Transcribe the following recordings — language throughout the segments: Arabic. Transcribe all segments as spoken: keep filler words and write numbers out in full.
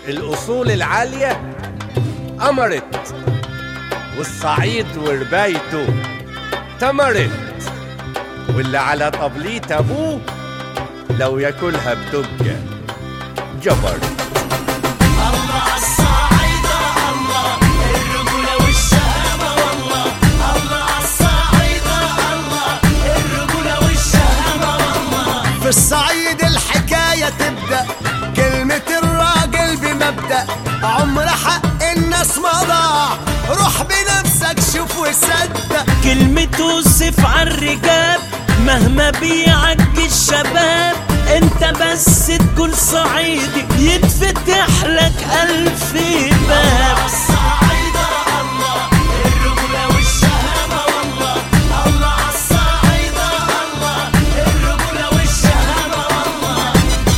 الأصول العالية أمرت، والصعيد وربايته تمرت، واللي على طبلية أبوه لو ياكلها بتبقى جبر. الله عالصعيدة الله، الرجولة والشهامة والله. الله عالصعيدة الله، الرجولة والشهامة والله. في الصعيد الحكاية تبدأ، كلمة الراجل بمبدأ، عمر حق الناس ما ضاع، روح بنفسك شوف وصدق. كلمة توصف عالرجال مهما بيعج الشباب، انت بس تقول صعيدي يتفتح لك ألف باب. الصعيدة الله، الرجولة والشهامة والله. الله عالصعيدة الله، الرجولة والشهامة والله.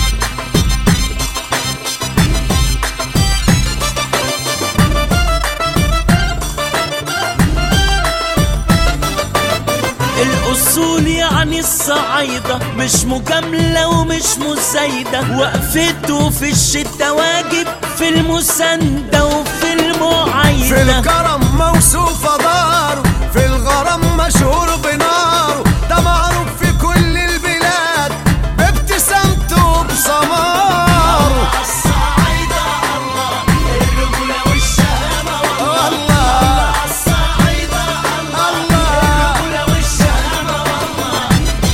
الأصول يعني الصعيدة، مش مجاملة ومش مزايدة، وقفته في الشدة واجب، في المساندة وفي المعايدة. في الكرم موصوفة داره، في الغرام مشهور بناره، ده معروف في كل البلاد بابتسامته وبسماره. الصعيدة الله، الرجولة والشهامة والله. الله الصعيدة الله، الرجولة والشهامة والله.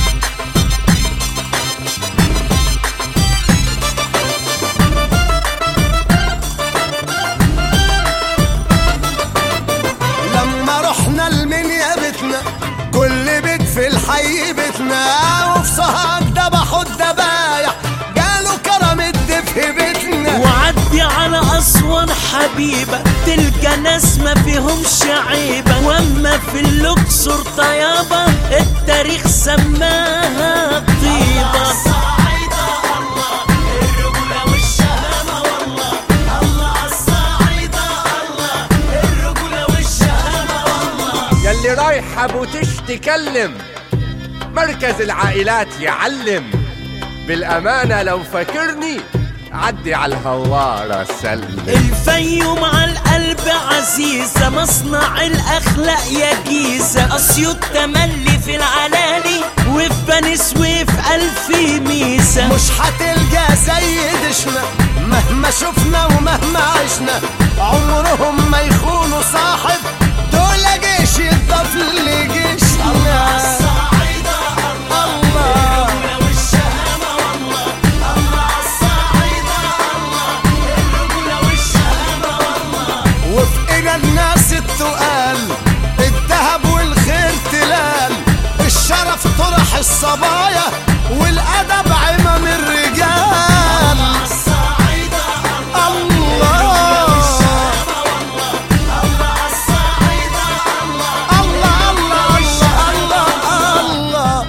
لما رحنا المنيا بيتنا، كل بيت في الحي بيتنا، وفي سوهاج دبحوا الدبايح قالوا كرم الدفء بيتنا. وعدي على أسوان حبيبة، تلقى ناس ما فيهمش عيبة، واما في الأقصر طيابة التاريخ سماها طيبة. الصعيدة الله، الرجولة والشهامة والله. الله عالصعيدة الله، الرجولة والشهامة والله. يلي رايح ابو تش تكلم، مركز العائلات يعلم، بالأمانة لو فاكرني عدي على الهوارة سلم. الفيوم عالقلب عزيزة، مصنع الأخلاق يا جيزة، أسيوط تملي في العلالي، وفي بني سويف ألف ميزة. مش هتلقى زي دشنا مهما شفنا ومهما عشنا، عمرهم ما يخونوا صاحب، دول جيش يضاف لجيشنا. الصعيدة الله، الرجولة والشهامة والله. الله عالصعيدة الله، الرجولة والشهامة والله. وفي ايد الناس التقال الذهب والخير تلال، الشرف طرح الصبايا والادب عمام الرجال. الصعيدة الله والشهامة والله. الله عالصعيدة الله، الله الله الله الله.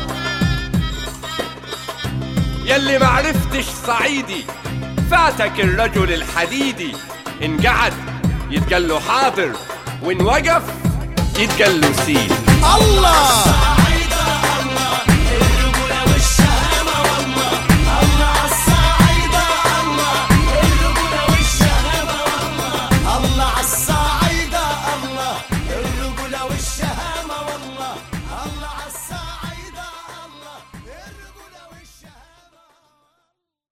يلي معرفتش صعيدي فاتك الرجل الحديدي، إن قعد يتقال له حاضر، وإن وقف يتقال له سيد. الله